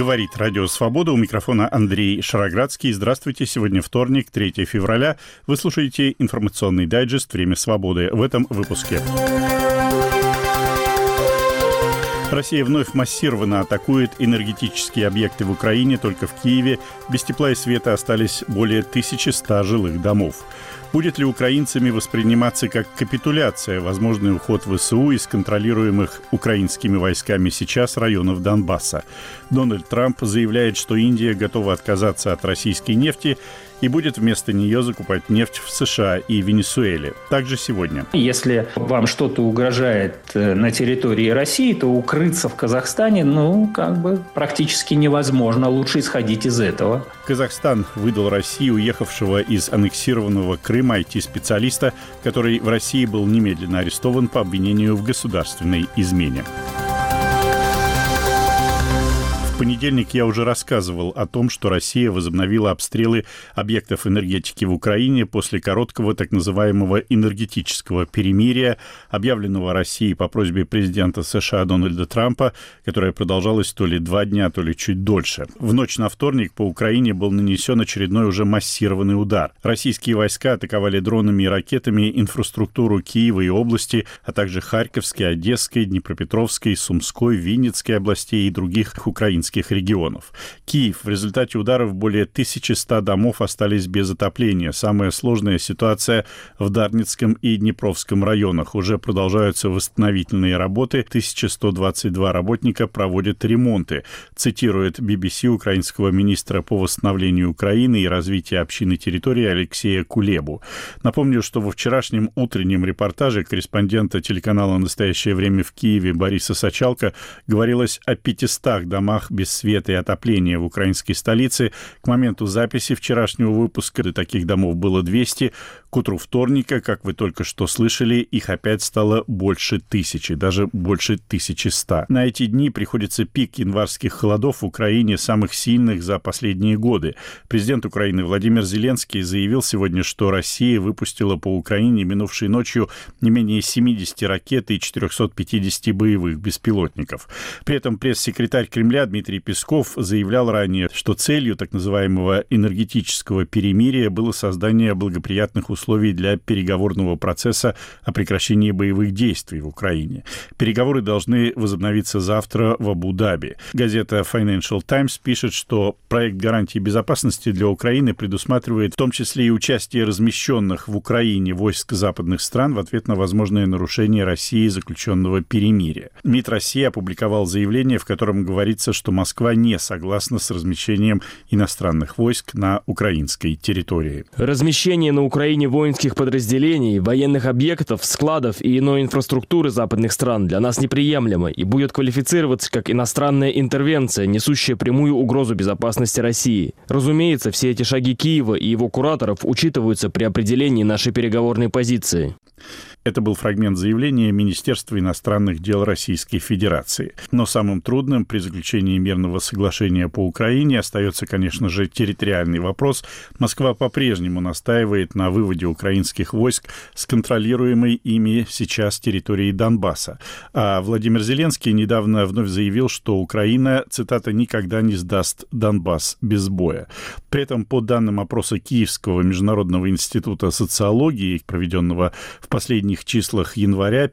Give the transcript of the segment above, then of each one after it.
Говорит Радио Свобода. У микрофона Андрей Шароградский. Здравствуйте. Сегодня вторник, 3 февраля. Вы слушаете информационный дайджест «Время свободы». В этом выпуске. Россия вновь массированно атакует энергетические объекты в Украине. Только в Киеве без тепла и света остались более 1100 жилых домов. Будет ли украинцами восприниматься как капитуляция возможный уход ВСУ из контролируемых украинскими войсками сейчас районов Донбасса? Дональд Трамп заявляет, что Индия готова отказаться от российской нефти и будет вместо нее закупать нефть в США и Венесуэле. Также сегодня. Если вам что-то угрожает на территории России, то укрыться в Казахстане, практически невозможно. Лучше исходить из этого. Казахстан выдал России уехавшего из аннексированного Крыма IT-специалиста, который в России был немедленно арестован по обвинению в государственной измене. В понедельник я уже рассказывал о том, что Россия возобновила обстрелы объектов энергетики в Украине после короткого так называемого энергетического перемирия, объявленного Россией по просьбе президента США Дональда Трампа, которое продолжалось то ли 2 дня, то ли чуть дольше. В ночь на вторник по Украине был нанесен очередной уже массированный удар. Российские войска атаковали дронами и ракетами инфраструктуру Киева и области, а также Харьковской, Одесской, Днепропетровской, Сумской, Винницкой областей и других украинских регионов. Киев. В результате ударов более 1100 домов остались без отопления. Самая сложная ситуация в Дарницком и Днепровском районах. Уже продолжаются восстановительные работы. 1122 работника проводят ремонты. Цитирует BBC украинского министра по восстановлению Украины и развитию общины территории Алексея Кулебу. Напомню, что во вчерашнем утреннем репортаже корреспондента телеканала «Настоящее время» в Киеве Бориса Сачалко говорилось о 500 домах без света и отопления в украинской столице. К моменту записи вчерашнего выпуска таких домов было 200. К утру вторника, как вы только что слышали, их опять стало больше 1000, даже больше 1100. На эти дни приходится пик январских холодов в Украине, самых сильных за последние годы. Президент Украины Владимир Зеленский заявил сегодня, что Россия выпустила по Украине минувшей ночью не менее 70 ракет и 450 боевых беспилотников. При этом пресс-секретарь Кремля Дмитрий Песков заявлял ранее, что целью так называемого энергетического перемирия было создание благоприятных условий для переговорного процесса о прекращении боевых действий в Украине. Переговоры должны возобновиться завтра в Абу-Даби. Газета Financial Times пишет, что проект гарантии безопасности для Украины предусматривает в том числе и участие размещенных в Украине войск западных стран в ответ на возможное нарушение Россией заключенного перемирия. МИД России опубликовал заявление, в котором говорится, что Москва не согласна с размещением иностранных войск на украинской территории. Размещение на Украине воинских подразделений, военных объектов, складов и иной инфраструктуры западных стран для нас неприемлемо и будет квалифицироваться как иностранная интервенция, несущая прямую угрозу безопасности России. Разумеется, все эти шаги Киева и его кураторов учитываются при определении нашей переговорной позиции. Это был фрагмент заявления Министерства иностранных дел Российской Федерации. Но самым трудным при заключении мирного соглашения по Украине остается, конечно же, территориальный вопрос. Москва по-прежнему настаивает на выводе украинских войск с контролируемой ими сейчас территории Донбасса. А Владимир Зеленский недавно вновь заявил, что Украина, цитата, «никогда не сдаст Донбасс без боя». При этом, по данным опроса Киевского международного института социологии, проведенного в последних числах января,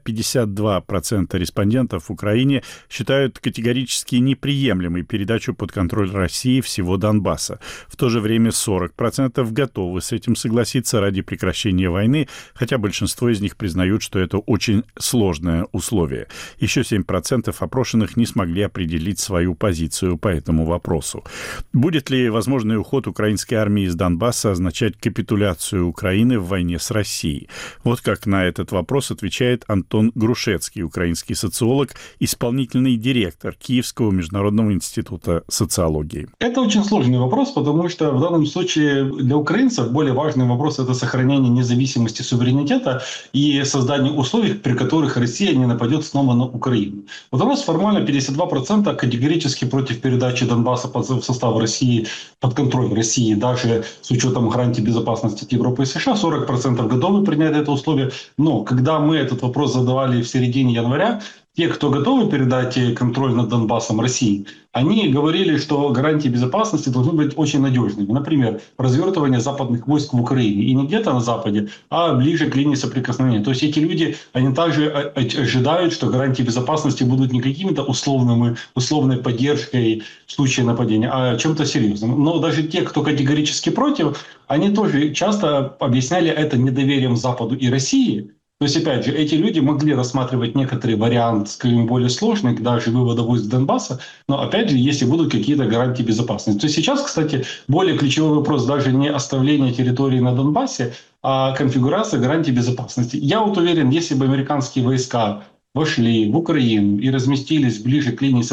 52% респондентов в Украине считают категорически неприемлемой передачу под контроль России всего Донбасса. В то же время 40% готовы с этим согласиться ради прекращения войны, хотя большинство из них признают, что это очень сложное условие. Еще 7% опрошенных не смогли определить свою позицию по этому вопросу. Будет ли возможный уход украинской армии из Донбасса означать капитуляцию Украины в войне с Россией? Вот как на этот вопрос отвечает Антон Грушецкий, украинский социолог, исполнительный директор Киевского международного института социологии. Это очень сложный вопрос, потому что в данном случае для украинцев более важный вопрос — это сохранение независимости, суверенитета и создание условий, при которых Россия не нападет снова на Украину. Вот у нас формально 52% категорически против передачи Донбасса в состав России, под контроль России, даже с учетом гарантий безопасности от Европы и США. 40% готовы принять это условие. Но когда мы этот вопрос задавали в середине января, те, кто готовы передать контроль над Донбассом России, они говорили, что гарантии безопасности должны быть очень надежными. Например, развертывание западных войск в Украине. И не где-то на Западе, а ближе к линии соприкосновения. То есть эти люди, они также ожидают, что гарантии безопасности будут не какими-то условной поддержкой в случае нападения, а чем-то серьезным. Но даже те, кто категорически против, они тоже часто объясняли это недоверием Западу и России. То есть, опять же, эти люди могли рассматривать некоторый вариант, скажем, более сложный, даже вывода войск Донбасса, но, опять же, если будут какие-то гарантии безопасности. То есть сейчас, кстати, более ключевой вопрос даже не оставление территории на Донбассе, а конфигурация гарантий безопасности. Я вот уверен, если бы американские войска вошли в Украину и разместились ближе к линии,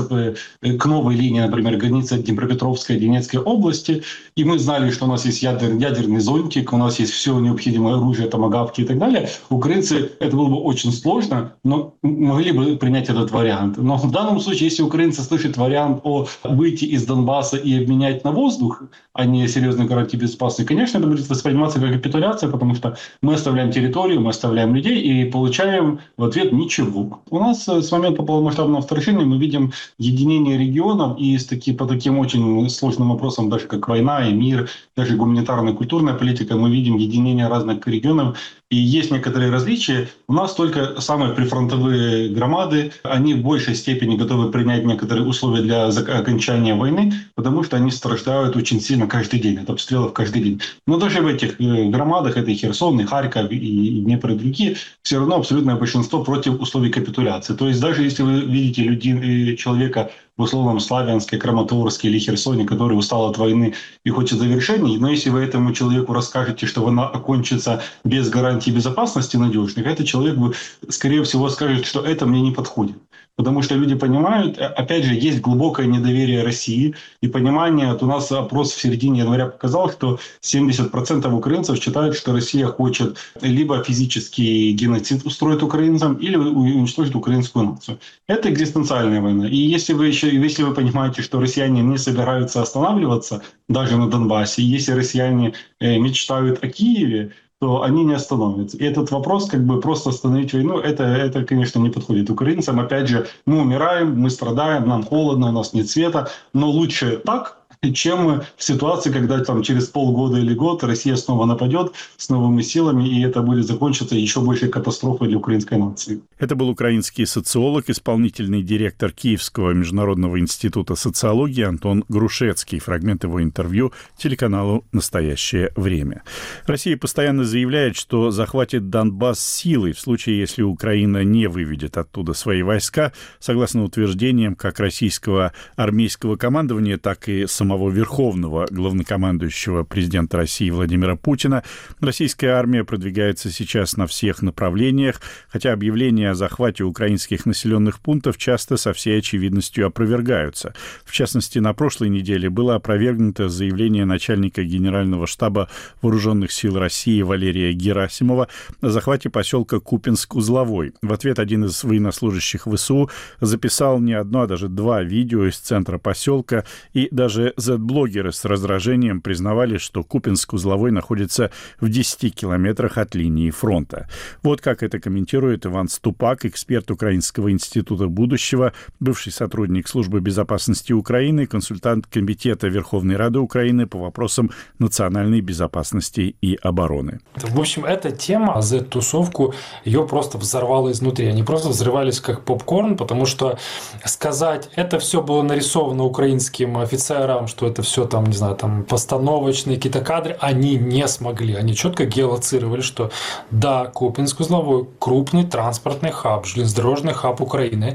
к новой линии, например, границы Днепропетровской и Донецкой области, и мы знали, что у нас есть ядерный зонтик, у нас есть все необходимое оружие, томагавки и так далее, украинцы, это было бы очень сложно, но могли бы принять этот вариант. Но в данном случае, если украинцы слышат вариант о выйти из Донбасса и обменять на воздух, а не серьезные гарантии безопасности, конечно, это будет восприниматься как капитуляция, потому что мы оставляем территорию, мы оставляем людей и получаем в ответ ничего. У нас с момента полномасштабного вторжения мы видим единение регионов, и по таким очень сложным вопросам, даже как война и мир, даже гуманитарная и культурная политика, мы видим единение разных регионов. И есть некоторые различия. У нас только самые прифронтовые громады, они в большей степени готовы принять некоторые условия для окончания войны, потому что они страдают очень сильно каждый день, от обстрелов каждый день. Но даже в этих громадах, это и Херсон, и Харьков, и Днепр, и другие, все равно абсолютное большинство против условий капитуляции. То есть даже если вы видите человека в условном Славянске, Краматорске или Херсоне, который устал от войны и хочет завершения, но если вы этому человеку расскажете, что война окончится без гарантий безопасности надежных, этот человек, скорее всего, скажет, что это мне не подходит. Потому что люди понимают, опять же, есть глубокое недоверие России и понимание, у нас опрос в середине января показал, что 70% украинцев считают, что Россия хочет либо физический геноцид устроить украинцам, или уничтожить украинскую нацию. Это экзистенциальная война. И если вы понимаете, что россияне не собираются останавливаться даже на Донбассе, и если россияне мечтают о Киеве, то они не остановятся. И этот вопрос, просто остановить войну, это, конечно, не подходит украинцам. Опять же, мы умираем, мы страдаем, нам холодно, у нас нет света, но лучше так, чем в ситуации, когда через полгода или год Россия снова нападет с новыми силами, и это будет закончиться еще большей катастрофой для украинской нации. Это был украинский социолог, исполнительный директор Киевского международного института социологии Антон Грушецкий. Фрагмент его интервью телеканалу «Настоящее время». Россия постоянно заявляет, что захватит Донбасс силой в случае, если Украина не выведет оттуда свои войска. Согласно утверждениям как российского армейского командования, так и самого верховного главнокомандующего президента России Владимира Путина, российская армия продвигается сейчас на всех направлениях, хотя объявления о захвате украинских населенных пунктов часто со всей очевидностью опровергаются. В частности, на прошлой неделе было опровергнуто заявление начальника Генерального штаба Вооруженных сил России Валерия Герасимова о захвате поселка Купинск-Узловой. В ответ один из военнослужащих ВСУ записал не одно, а даже два видео из центра поселка, и даже Z-блогеры с раздражением признавали, что Купинск-Узловой находится в 10 километрах от линии фронта. Вот как это комментирует Иван Ступак, эксперт Украинского института будущего, бывший сотрудник Службы безопасности Украины, консультант Комитета Верховной Рады Украины по вопросам национальной безопасности и обороны. В общем, эта тема, Z-тусовку, ее просто взорвало изнутри. Они просто взрывались как попкорн, потому что сказать, это все было нарисовано украинским офицерам, что это все постановочные какие-то кадры, они не смогли. Они четко геолоцировали, что да, Купинск-Узловой крупный транспортный хаб, железнодорожный хаб Украины,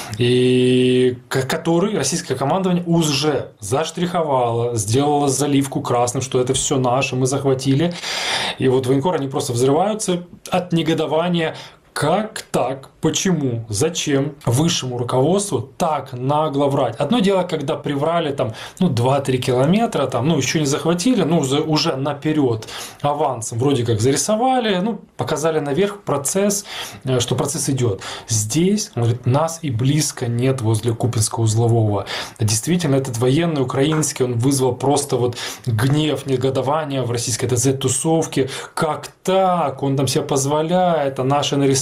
и который российское командование уже заштриховало, сделало заливку красным, что это все наше, мы захватили. И вот военкоры, они просто взрываются от негодования. Как так? Почему? Зачем высшему руководству так нагло врать? Одно дело, когда приврали 2-3 километра, еще не захватили, уже наперед авансом вроде как зарисовали, показали наверх процесс, что процесс идет. Здесь, нас и близко нет возле Купинска-Узлового. Действительно, этот военный украинский, он вызвал просто гнев, негодование в российской Z-тусовке. Как так? Он там себе позволяет, а наши нарисовали.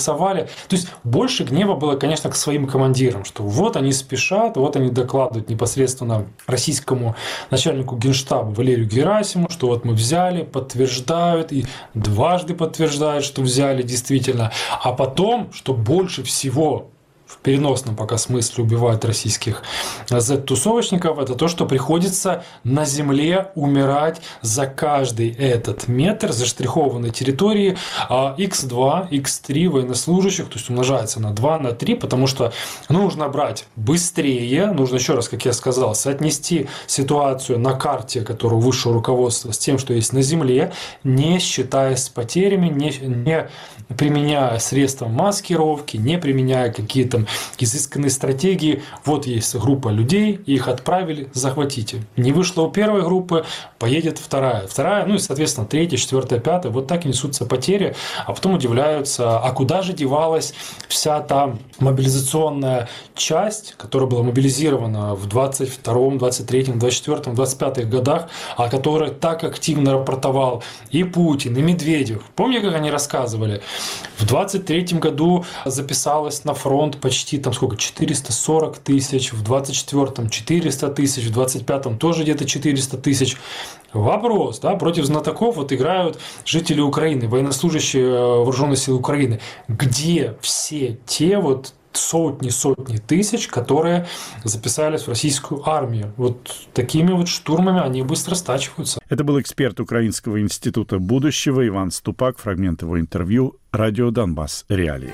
нарисовали. То есть больше гнева было, конечно, к своим командирам, что вот они спешат, вот они докладывают непосредственно российскому начальнику Генштаба Валерию Герасимову, что вот мы взяли, подтверждают и дважды подтверждают, что взяли действительно. А потом, что больше всего в переносном пока смысле убивают российских Z-тусовочников, это то, что приходится на земле умирать за каждый этот метр заштрихованной территории X2, X3 военнослужащих, то есть умножается на 2, на 3, потому что нужно брать быстрее, нужно еще раз, как я сказал, соотнести ситуацию на карте, которую высшее руководство, с тем, что есть на земле, не считаясь с потерями, не применяя средства маскировки, не применяя какие-то изысканные стратегии. Вот есть группа людей, их отправили, захватите. Не вышло у первой группы, поедет вторая, ну и, соответственно, третья, четвертая, пятая. Вот так и несутся потери, а потом удивляются, а куда же девалась вся та мобилизационная часть, которая была мобилизирована в 22-м, 23-м, 24-м, 25-х годах, о которой так активно рапортовал и Путин, и Медведев. Помните, как они рассказывали? В 23-м году записалось на фронт почти 440 тысяч, в 24-м 400 тысяч, в 25-м тоже где-то 400 тысяч. Вопрос, против знатоков играют жители Украины, военнослужащие вооруженных сил Украины. Где все те сотни тысяч, которые записались в российскую армию? Вот такими штурмами они быстро стачиваются. Это был эксперт Украинского института будущего Иван Ступак. Фрагмент его интервью. Радио Донбасс. Реалии.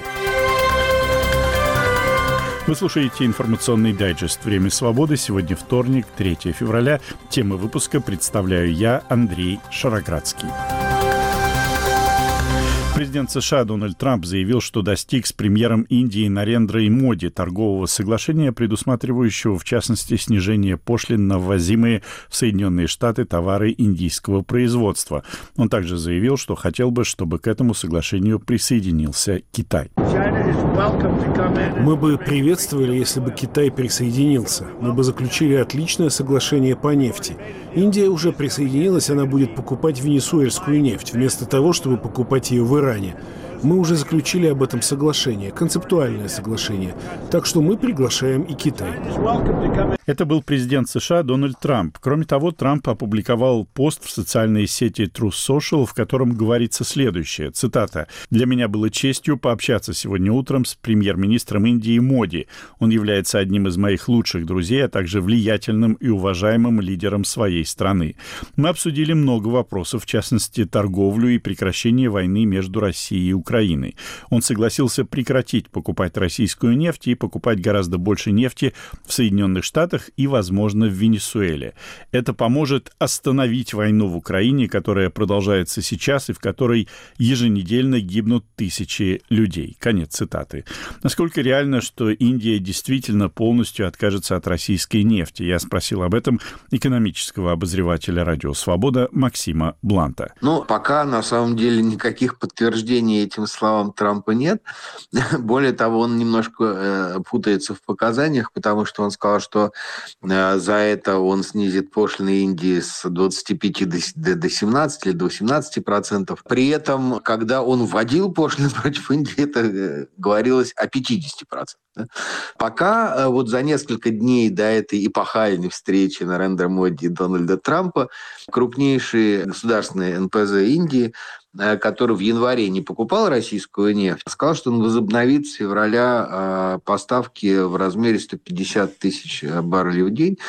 Вы слушаете информационный дайджест «Время свободы». Сегодня вторник, 3 февраля. Темы выпуска представляю я, Андрей Шароградский. Президент США Дональд Трамп заявил, что достиг с премьером Индии Нарендрой Моди торгового соглашения, предусматривающего, в частности, снижение пошлин на ввозимые в Соединенные Штаты товары индийского производства. Он также заявил, что хотел бы, чтобы к этому соглашению присоединился Китай. Мы бы приветствовали, если бы Китай присоединился. Мы бы заключили отличное соглашение по нефти. Индия уже присоединилась, она будет покупать венесуэльскую нефть, вместо того, чтобы покупать ее в Иране. Мы уже заключили об этом соглашение, концептуальное соглашение. Так что мы приглашаем и Китай. Это был президент США Дональд Трамп. Кроме того, Трамп опубликовал пост в социальной сети Truth Social, в котором говорится следующее, цитата: «Для меня было честью пообщаться сегодня утром с премьер-министром Индии Моди. Он является одним из моих лучших друзей, а также влиятельным и уважаемым лидером своей страны. Мы обсудили много вопросов, в частности, торговлю и прекращение войны между Россией и Украиной. Он согласился прекратить покупать российскую нефть и покупать гораздо больше нефти в Соединенных Штатах и, возможно, в Венесуэле. Это поможет остановить войну в Украине, которая продолжается сейчас и в которой еженедельно гибнут тысячи людей». Конец цитаты. Насколько реально, что Индия действительно полностью откажется от российской нефти? Я спросил об этом экономического обозревателя «Радио Свобода» Максима Бланта. Пока на самом деле никаких подтверждений этим словам Трампа нет. Более того, он немножко путается в показаниях, потому что он сказал, что за это он снизит пошлины Индии с 25 до 17 или до 18%. При этом, когда он вводил пошлины против Индии, это говорилось о 50%. Пока за несколько дней до этой эпохальной встречи Нарендры Моди и Дональда Трампа крупнейший государственный НПЗ Индии, который в январе не покупал российскую нефть, сказал, что он возобновит с февраля поставки в размере 150 тысяч баррелей в день.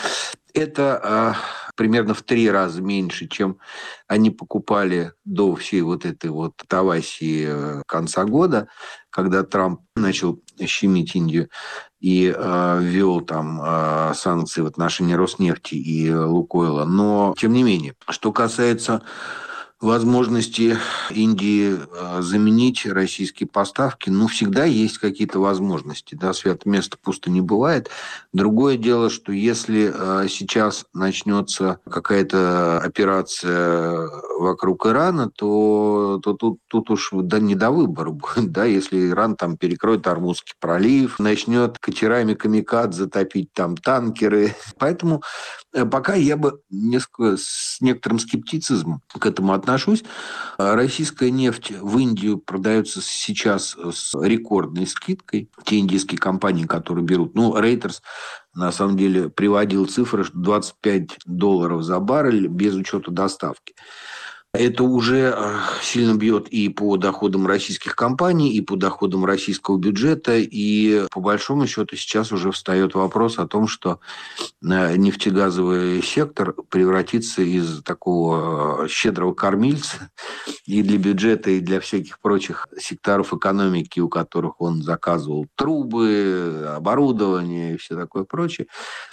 Это примерно в 3 раза меньше, чем они покупали до всей этой тавасии конца года, когда Трамп начал щемить Индию и ввел там санкции в отношении Роснефти и Лукойла. Но, тем не менее, что касается возможности Индии заменить российские поставки, всегда есть какие-то возможности. Свято место пусто не бывает. Другое дело, что если сейчас начнется какая-то операция вокруг Ирана, то тут уж не до выбора будет. Если Иран там перекроет Ормузский пролив, начнет катерами камикадзе топить там танкеры. Поэтому пока я бы с некоторым скептицизмом к этому относился. отношусь. Российская нефть в Индию продается сейчас с рекордной скидкой. Те индийские компании, которые берут, Reuters на самом деле приводил цифры, что $25 за баррель без учета доставки. Это уже сильно бьет и по доходам российских компаний, и по доходам российского бюджета. И по большому счету сейчас уже встает вопрос о том, что нефтегазовый сектор превратится из такого щедрого кормильца и для бюджета, и для всяких прочих секторов экономики, у которых он заказывал трубы, оборудование и все такое прочее,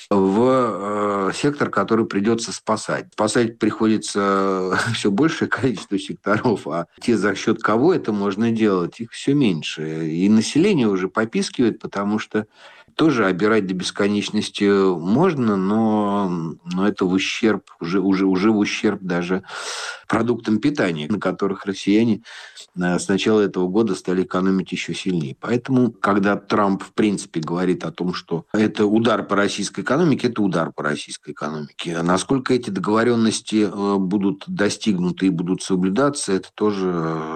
в сектор, который придется спасать. Спасать приходится все большее количество секторов, а те, за счет кого это можно делать, их все меньше. И население уже попискивает, потому что тоже обирать до бесконечности можно, но это в ущерб, уже в ущерб даже продуктам питания, на которых россияне с начала этого года стали экономить еще сильнее. Поэтому, когда Трамп, в принципе, говорит о том, что это удар по российской экономике, это удар по российской экономике. Насколько эти договоренности будут достигнуты и будут соблюдаться, это тоже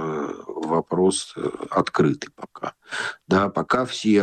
вопрос открытый пока. Да, пока все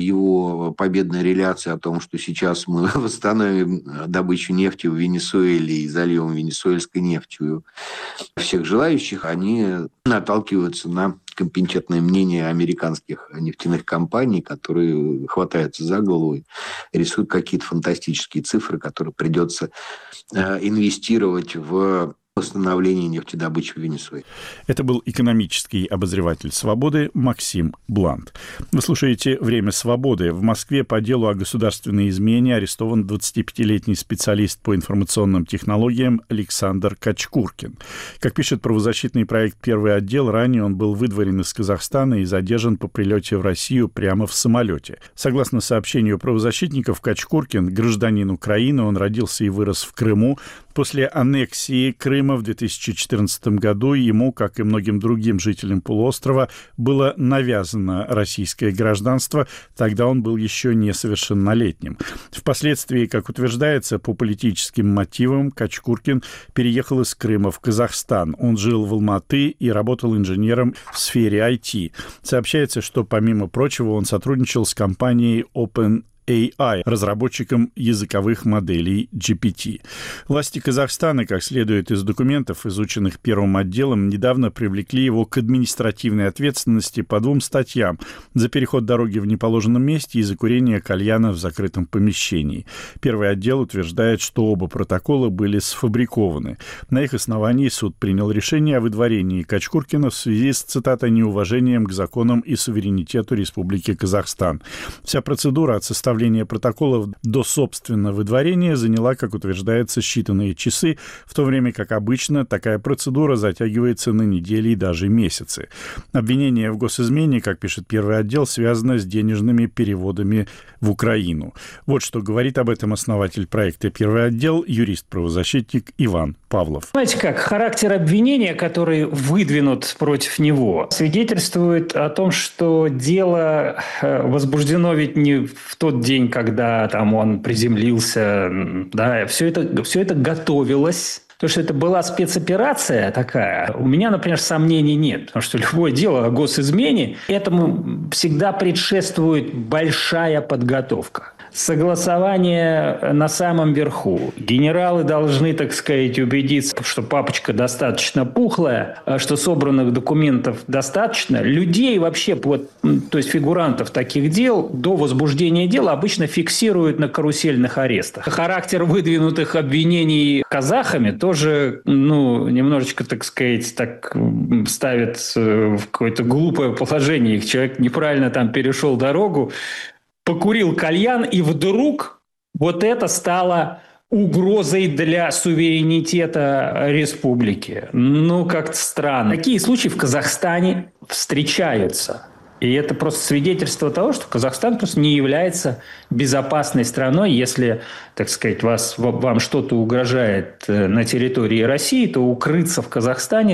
его победные реляции о том, что сейчас мы восстановим добычу нефти в Венесуэле и зальем венесуэльской нефтью всех желающих, они наталкиваются на компетентное мнение американских нефтяных компаний, которые хватаются за голову и рисуют какие-то фантастические цифры, которые придется инвестировать в восстановления нефтедобычи в Венесуэле. Это был экономический обозреватель «Свободы» Максим Блант. Вы слушаете «Время свободы». В Москве по делу о государственной измене арестован 25-летний специалист по информационным технологиям Александр Качкуркин. Как пишет правозащитный проект «Первый отдел», ранее он был выдворен из Казахстана и задержан по прилете в Россию прямо в самолете. Согласно сообщению правозащитников, Качкуркин – гражданин Украины, он родился и вырос в Крыму. После аннексии Крыма в 2014 году ему, как и многим другим жителям полуострова, было навязано российское гражданство. Тогда он был еще несовершеннолетним. Впоследствии, как утверждается, по политическим мотивам Качкуркин переехал из Крыма в Казахстан. Он жил в Алматы и работал инженером в сфере IT. Сообщается, что, помимо прочего, он сотрудничал с компанией OpenAI, разработчиком языковых моделей GPT. Власти Казахстана, как следует из документов, изученных Первым отделом, недавно привлекли его к административной ответственности по 2 статьям: за переход дороги в неположенном месте и за курение кальяна в закрытом помещении. Первый отдел утверждает, что оба протокола были сфабрикованы. На их основании суд принял решение о выдворении Качкуркина в связи с, цитата, «неуважением к законам и суверенитету Республики Казахстан». Вся процедура от составления протоколов до, собственно, выдворения заняла, как утверждается, считанные часы, в то время как обычно такая процедура затягивается на недели и даже месяцы. Обвинение в госизмене, как пишет Первый отдел, связано с денежными переводами в Украину. Вот что говорит об этом основатель проекта «Первый отдел», юрист-правозащитник Иван Павлов. Знаете как, характер обвинения, который выдвинут против него, свидетельствует о том, что дело возбуждено ведь не в тот день, когда там он приземлился, да, все это готовилось. То, что это была спецоперация такая, у меня, например, сомнений нет. Потому что любое дело о госизмене, этому всегда предшествует большая подготовка. Согласование на самом верху. Генералы должны, так сказать, убедиться, что папочка достаточно пухлая, что собранных документов достаточно. Людей вообще, то есть фигурантов таких дел, до возбуждения дела обычно фиксируют на карусельных арестах. Характер выдвинутых обвинений казахами тоже, немножечко, так сказать, так ставит в какое-то глупое положение. Их человек неправильно там перешел дорогу, покурил кальян, и вдруг вот это стало угрозой для суверенитета республики. Как-то странно. Такие случаи в Казахстане встречаются. И это просто свидетельство того, что Казахстан просто не является безопасной страной. Если, так сказать, вам что-то угрожает на территории России, то укрыться в Казахстане,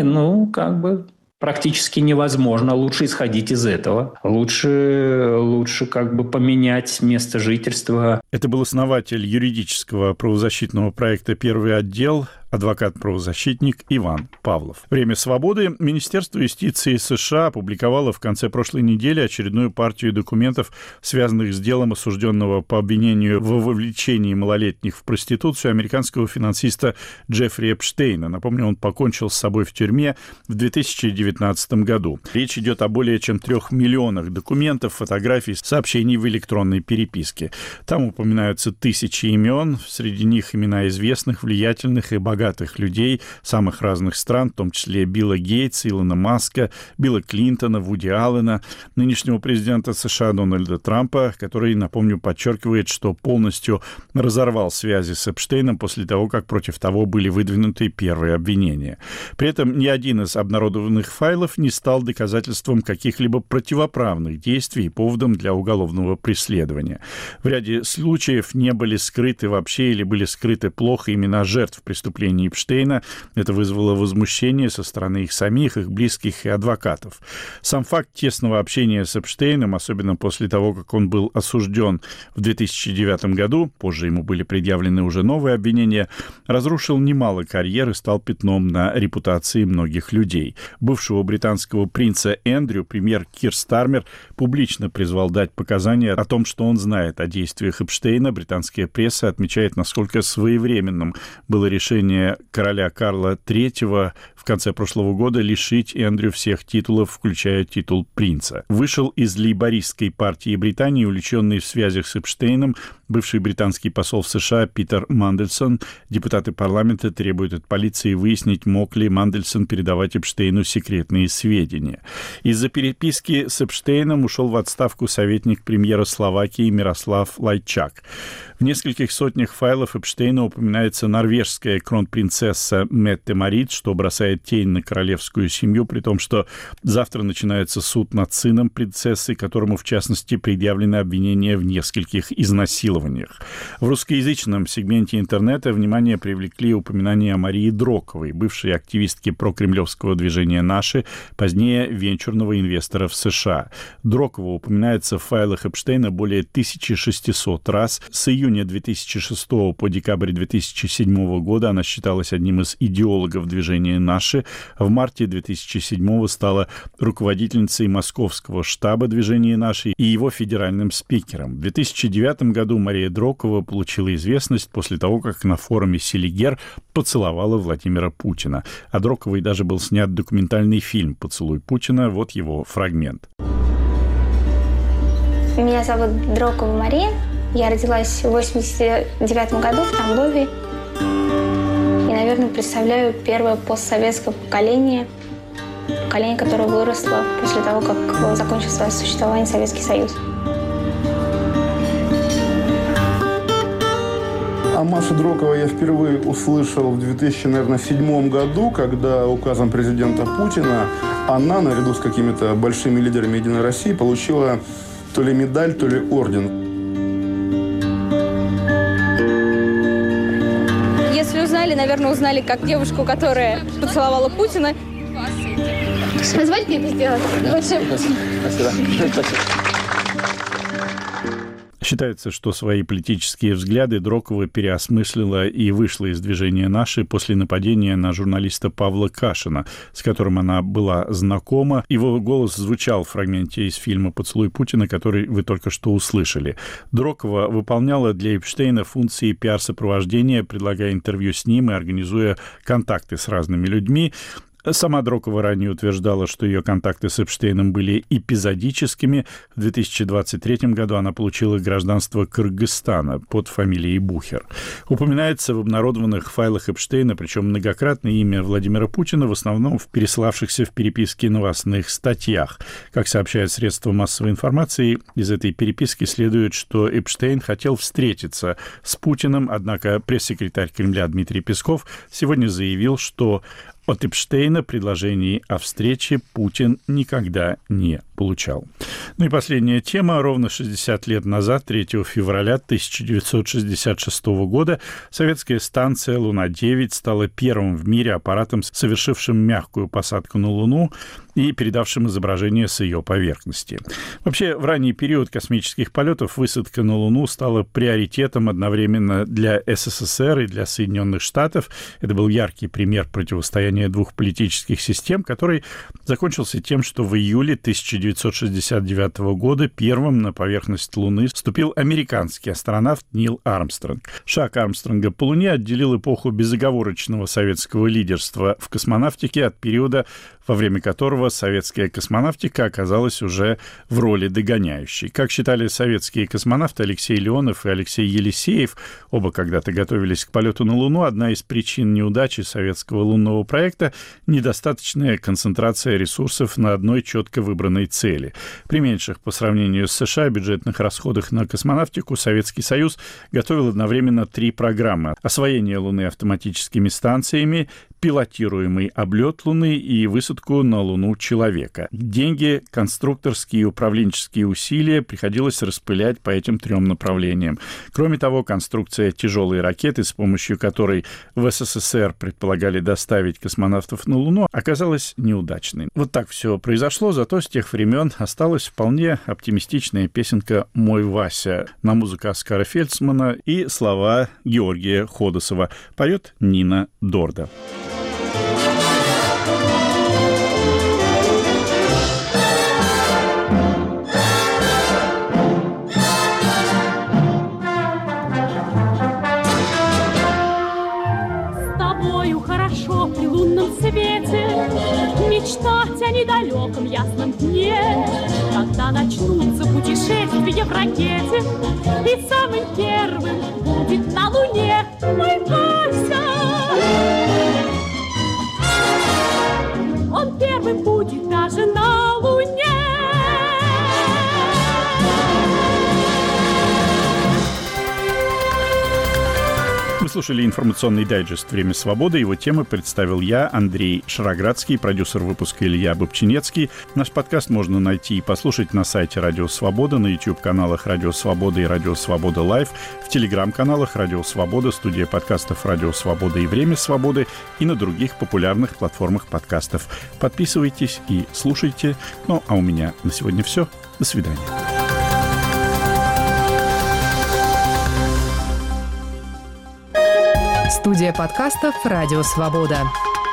практически невозможно. Лучше исходить из этого. Лучше поменять место жительства. Это был основатель юридического правозащитного проекта «Первый отдел» адвокат-правозащитник Иван Павлов. «Время свободы». Министерство юстиции США опубликовало в конце прошлой недели очередную партию документов, связанных с делом осужденного по обвинению в вовлечении малолетних в проституцию американского финансиста Джеффри Эпштейна. Напомню, он покончил с собой в тюрьме в 2019 году. Речь идет о более чем 3 миллионах документов, фотографий, сообщений в электронной переписке. Там упоминаются тысячи имен, среди них имена известных, влиятельных и богатых людей самых разных стран, в том числе Билла Гейтса, Илона Маска, Билла Клинтона, Вуди Аллена, нынешнего президента США Дональда Трампа, который, напомню, подчеркивает, что полностью разорвал связи с Эпштейном после того, как против того были выдвинуты первые обвинения. При этом ни один из обнародованных файлов не стал доказательством каких-либо противоправных действий и поводом для уголовного преследования. В ряде случаев не были скрыты вообще или были скрыты плохо имена жертв преступлений Эпштейна. Это вызвало возмущение со стороны их самих, их близких и адвокатов. Сам факт тесного общения с Эпштейном, особенно после того, как он был осужден в 2009 году, позже ему были предъявлены уже новые обвинения, разрушил немало карьер и стал пятном на репутации многих людей. Бывшего британского принца Эндрю премьер Кир Стармер публично призвал дать показания о том, что он знает о действиях Эпштейна. Британская пресса отмечает, насколько своевременным было решение короля Карла III в конце прошлого года лишить Эндрю всех титулов, включая титул принца. Вышел из лейбористской партии Британии, увлеченный в связях с Эпштейном, бывший британский посол в США Питер Мандельсон. Депутаты парламента требуют от полиции выяснить, мог ли Мандельсон передавать Эпштейну секретные сведения. Из-за переписки с Эпштейном ушел в отставку советник премьера Словакии Мирослав Лайчак. В нескольких сотнях файлов Эпштейна упоминается норвежская кронпринцесса Метте Марит, что бросает тень на королевскую семью, при том, что завтра начинается суд над сыном принцессы, которому, в частности, предъявлены обвинения в нескольких изнасилованиях. В русскоязычном сегменте интернета внимание привлекли упоминания о Марии Дроковой, бывшей активистке прокремлевского движения «Наши», позднее венчурного инвестора в США. Дрокова упоминается в файлах Эпштейна более 1600 раз. С июня 2006 по декабрь 2007 года она считалась одним из идеологов движения «Наши». В марте 2007 стала руководительницей московского штаба движения «Наши» и его федеральным спикером. В 2009 году Мария Дрокова получила известность после того, как на форуме «Селигер» поцеловала Владимира Путина. О Дроковой даже был снят документальный фильм «Поцелуй Путина». Вот его фрагмент. Меня зовут Дрокова Мария. Я родилась в 1989 году в Тамбове. И, наверное, представляю первое постсоветское поколение, которое выросло после того, как закончил свое существование Советский Союз. О Маше Дроковой я впервые услышал в 2007 году, когда указом президента Путина она, наряду с какими-то большими лидерами «Единой России», получила то ли медаль, то ли орден. Если узнали, наверное, узнали как девушку, которая поцеловала Путина. Позвольте это сделать? Спасибо. Считается, что свои политические взгляды Дрокова переосмыслила и вышла из движения «Наши» после нападения на журналиста Павла Кашина, с которым она была знакома. Его голос звучал в фрагменте из фильма «Поцелуй Путина», который вы только что услышали. Дрокова выполняла для Эпштейна функции пиар-сопровождения, предлагая интервью с ним и организуя контакты с разными людьми. Сама Дрокова ранее утверждала, что ее контакты с Эпштейном были эпизодическими. В 2023 году она получила гражданство Кыргызстана под фамилией Бухер. Упоминается в обнародованных файлах Эпштейна, причем многократно, имя Владимира Путина, в основном в переславшихся в переписке новостных статьях. Как сообщают средства массовой информации, из этой переписки следует, что Эпштейн хотел встретиться с Путиным, однако пресс-секретарь Кремля Дмитрий Песков сегодня заявил, что от Эпштейна предложений о встрече Путин никогда не получал. Ну и последняя тема. Ровно 60 лет назад, 3 февраля 1966 года, советская станция «Луна-9» стала первым в мире аппаратом, совершившим мягкую посадку на Луну и передавшим изображение с ее поверхности. Вообще, в ранний период космических полетов высадка на Луну стала приоритетом одновременно для СССР и для Соединенных Штатов. Это был яркий пример противостояния двух политических систем, который закончился тем, что в июле 1969 года первым на поверхность Луны вступил американский астронавт Нил Армстронг. Шаг Армстронга по Луне отделил эпоху безоговорочного советского лидерства в космонавтике от периода, во время которого советская космонавтика оказалась уже в роли догоняющей. Как считали советские космонавты Алексей Леонов и Алексей Елисеев, оба когда-то готовились к полету на Луну, одна из причин неудачи советского лунного проекта – недостаточная концентрация ресурсов на одной четко выбранной цели. При меньших по сравнению с США бюджетных расходах на космонавтику Советский Союз готовил одновременно 3 программы: освоение Луны автоматическими станциями, пилотируемый облет Луны и высадку на Луну человека. Деньги, конструкторские и управленческие усилия приходилось распылять по этим 3 направлениям. Кроме того, конструкция тяжелой ракеты, с помощью которой в СССР предполагали доставить космонавтов на Луну, оказалась неудачной. Вот так все произошло, зато с тех времен осталась вполне оптимистичная песенка «Мой Вася» на музыку Оскара Фельдсмана и слова Георгия Ходосова. Поет Нина Дорда. При лунном свете мечтать о недалеком ясном дне, когда начнутся путешествия в ракете, и самым первым будет на Луне мой Вася. Он первым будет даже на Луне. Вы слушали информационный дайджест «Время свободы». Его темы представил я, Андрей Шароградский, продюсер выпуска Илья Бобчинецкий. Наш подкаст можно найти и послушать на сайте Радио Свобода, на YouTube-каналах Радио Свобода и Радио Свобода Лайв, в Телеграм-каналах Радио Свобода, студия подкастов Радио Свобода и Время свободы и на других популярных платформах подкастов. Подписывайтесь и слушайте. Ну, а у меня на сегодня все. До свидания. Студия подкастов «Радио Свобода».